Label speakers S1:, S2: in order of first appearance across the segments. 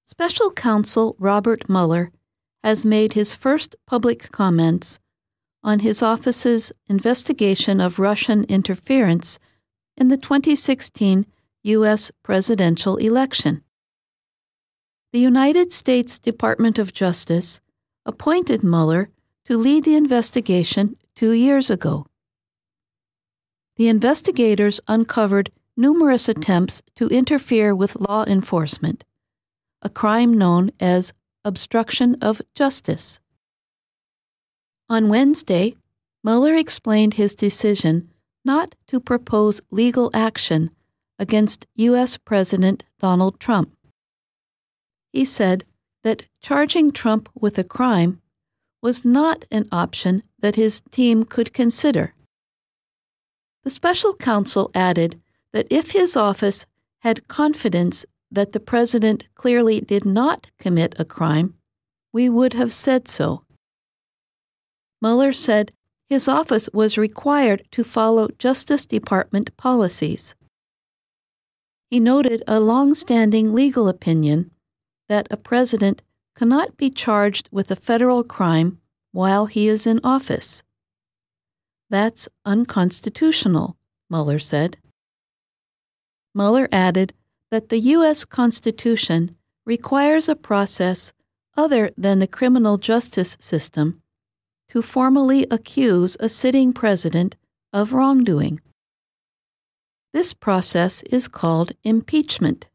S1: Special Counsel Robert Mueller has made his first public comments on his office's investigation of Russian interference in the 2016 U.S. presidential election. The United States Department of Justice appointed Mueller to lead the investigation 2 years ago. The investigators uncovered numerous attempts to interfere with law enforcement, a crime known as obstruction of justice. On Wednesday, Mueller explained his decision not to propose legal action against U.S. President Donald Trump. He said that charging Trump with a crime was not an option that his team could consider. The special counsel added that if his office had confidence that the president clearly did not commit a crime, we would have said so. Mueller said his office was required to follow Justice Department policies. He noted a long-standing legal opinion that a president cannot be charged with a federal crime while he is in office. That's unconstitutional, Mueller said. Mueller added that the U.S. Constitution requires a process other than the criminal justice system to formally accuse a sitting president of wrongdoing. This process is called impeachment.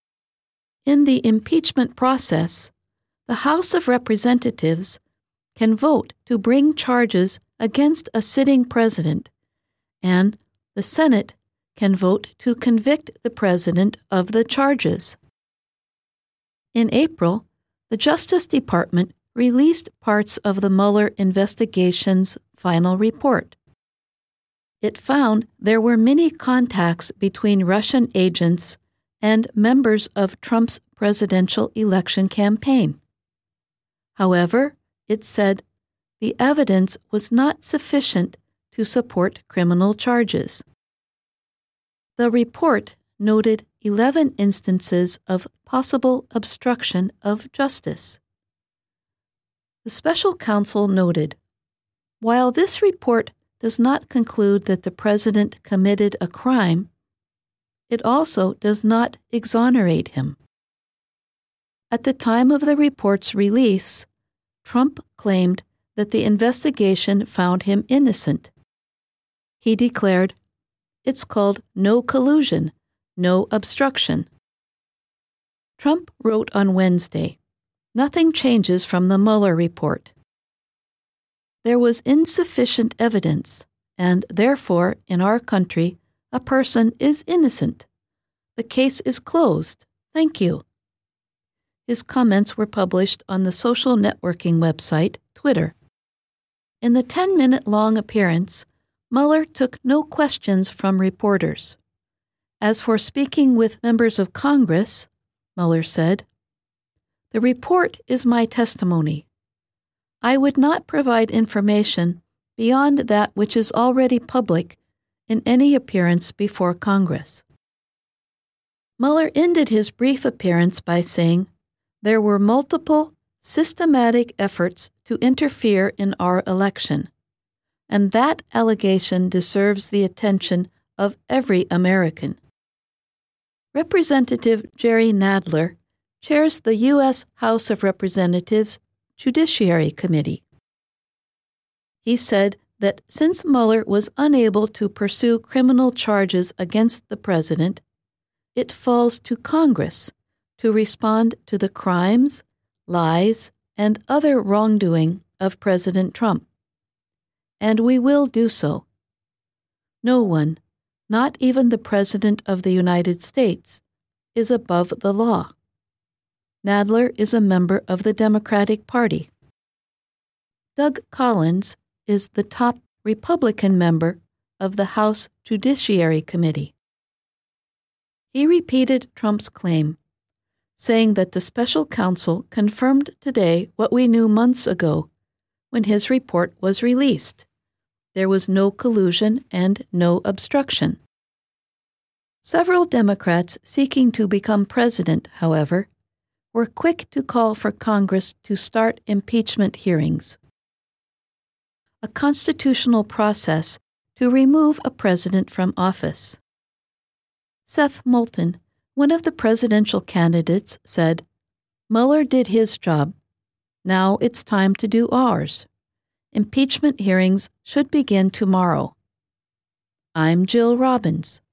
S1: In the impeachment process, the House of Representatives can vote to bring charges against a sitting president, and the Senate can vote to convict the president of the charges. In April, the Justice Department released parts of the Mueller investigation's final report. It found there were many contacts between Russian agents and members of Trump's presidential election campaign. However, it said the evidence was not sufficient to support criminal charges. The report noted 11 instances of possible obstruction of justice. The special counsel noted, while this report does not conclude that the president committed a crime, it also does not exonerate him. At the time of the report's release, Trump claimed that the investigation found him innocent. He declared, "It's called no collusion, no obstruction." Trump wrote on Wednesday, "Nothing changes from the Mueller report. There was insufficient evidence, and therefore, in our country, a person is innocent. The case is closed. Thank you." His comments were published on the social networking website, Twitter. In the 10-minute-long appearance, Mueller took no questions from reporters. As for speaking with members of Congress, Mueller said, "The report is my testimony. I would not provide information beyond that which is already public in any appearance before Congress." Mueller ended his brief appearance by saying, "There were multiple, systematic efforts to interfere in our election, and that allegation deserves the attention of every American." Representative Jerry Nadler chairs the U.S. House of Representatives Judiciary Committee. He said that since Mueller was unable to pursue criminal charges against the president, it falls to Congress to respond to the crimes, lies, and other wrongdoing of President Trump. And we will do so. No one, not even the President of the United States, is above the law. Nadler is a member of the Democratic Party. Doug Collins is the top Republican member of the House Judiciary Committee. He repeated Trump's claim, saying that the special counsel confirmed today what we knew months ago when his report was released. There was no collusion and no obstruction. Several Democrats seeking to become president, however, were quick to call for Congress to start impeachment hearings, a constitutional process to remove a president from office. Seth Moulton, one of the presidential candidates, said, "Mueller did his job. Now it's time to do ours. Impeachment hearings should begin tomorrow." I'm Jill Robbins.